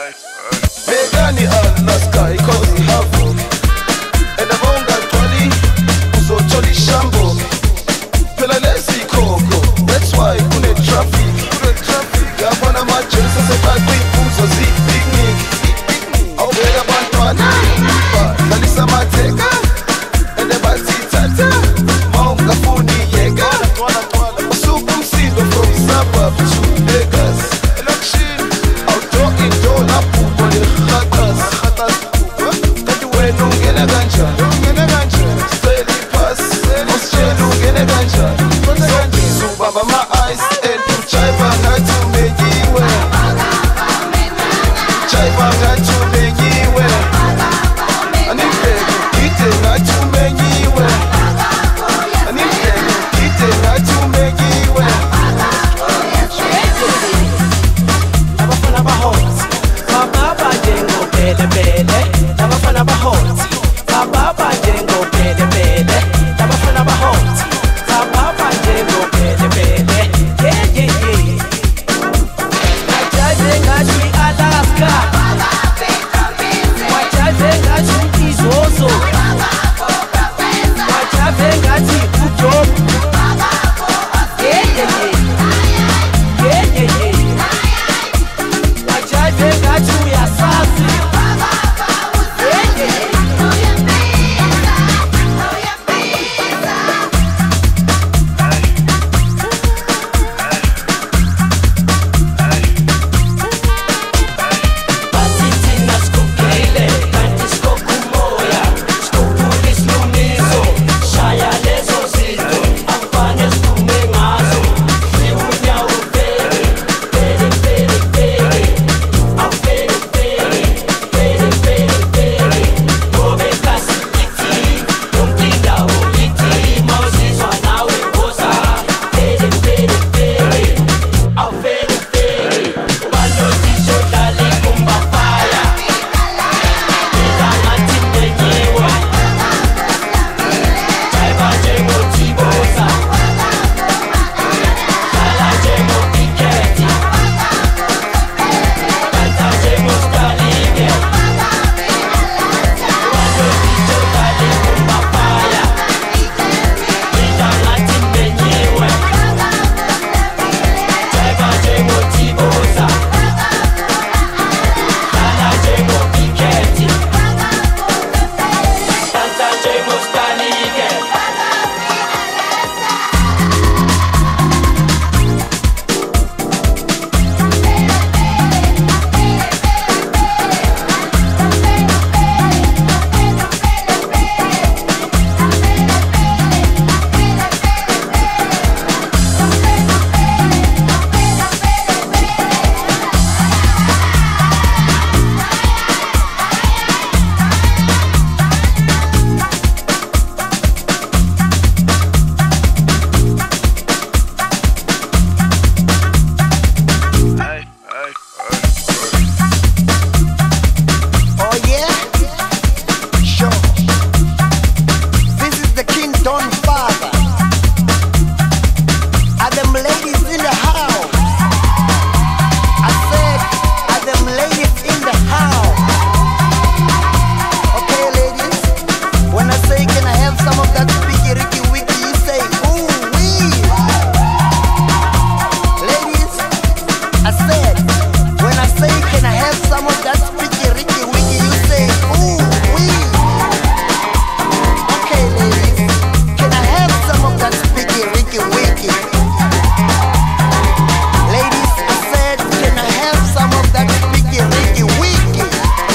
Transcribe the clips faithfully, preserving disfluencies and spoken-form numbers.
Megani Alaska ikozi havoc Enabonga twali uzotoli shambo Pela lesi koko That's why kune traffic Kune traffic Gabana machesa sepagwi uzo zi picnic Awega bantwana Nalisa mateka Ende bati tata Maunga funi yega Usuku msindo from suburb to Vegas Outdoor indoor na pupo ni khatas Kati wenu ngene ganja Steady pass Moschelu ngene ganja Zubaba my eyes And tu chaiba ngatu mejiwe Chaiba ngatu mejiwe Anifegu kite ngatu mejiwe Anifegu kite ngatu mejiwe Abafana bahonzi Bababa jengo bele bele Abafana bahonzi Bababa jengo bele bele Abafana bahonzi Bababa jengo bele bele Yeah yeah yeah Wachaze ngashi Alaska Wachaze ngashi Izozo Wachaze ngashi Ujob Yeah yeah yeah Yeah yeah yeah Wachaze ngashi Uyasasi Yeah yeah yeah Batitina skukele, kanti skokumoya, skokulis lumizo, shaya lezo zito, afane skume ngazo, siunya ufere, pere pere pere, afere pere, pere pere pere, gobe kasi iti, umkinda uiti, mausizwa nawe goza, pere pere pere, afere pere, ubalo tisho dali kumbapaya, ila ngati menyewa, chaiba jengo tiboza, lala jengo piketi, kanta jengo stalige, ubalo tisho dali kumbapaya, ila ngati menyewa, chaiba jengo tiboza, lala jengo piketi, kanta jengo stalige. Oh yeah? Sure. This is the King Don Father. Are them ladies in the house? I said, are them ladies in the house? Okay, ladies. When I say, can I have some of that sticky ricky wicky, you say, ooh wee. Ladies, I said, when I say, can I have some of that sticky ricky wicky, you say, ooh wee. Okay, ladies, can I have some of that sticky ricky wicky? Ladies, I said, can I have some of that sticky ricky wicky?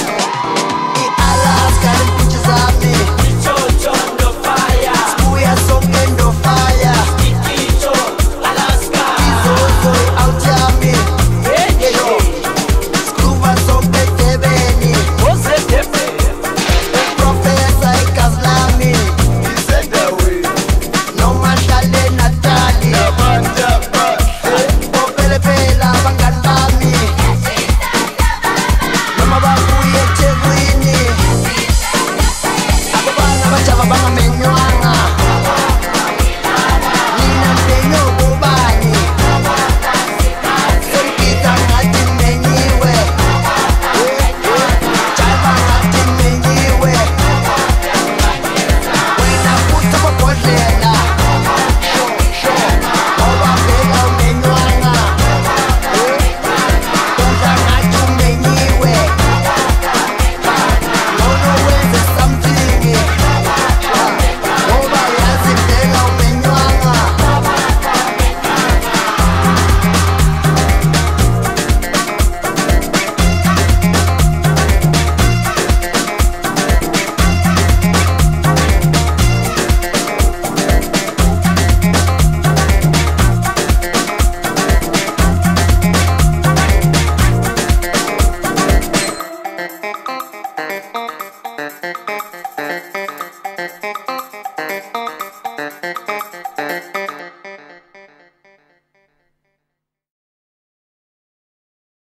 Thank you.